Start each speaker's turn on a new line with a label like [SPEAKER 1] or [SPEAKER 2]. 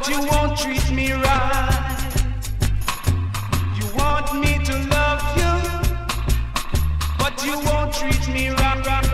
[SPEAKER 1] but you won't treat me right. You want me to love you, but you won't treat me right.